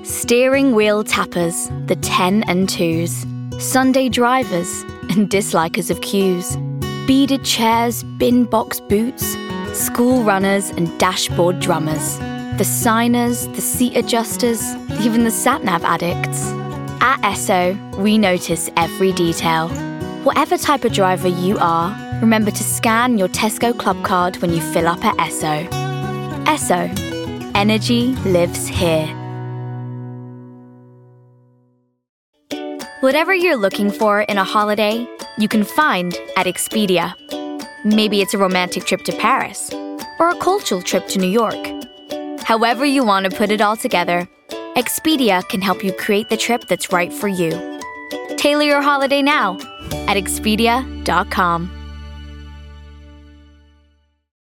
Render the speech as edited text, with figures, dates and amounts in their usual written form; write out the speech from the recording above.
Steering wheel tappers, the 10 and 2s, Sunday drivers and dislikers of queues, beaded chairs, bin box boots, school runners and dashboard drummers, the signers, the seat adjusters, even the sat-nav addicts. At Esso, we notice every detail. Whatever type of driver you are, remember to scan your Tesco Club card when you fill up at Esso. Esso. Energy lives here. Whatever you're looking for in a holiday, you can find at Expedia. Maybe it's a romantic trip to Paris or a cultural trip to New York. However you want to put it all together, Expedia can help you create the trip that's right for you. Tailor your holiday now at Expedia.com.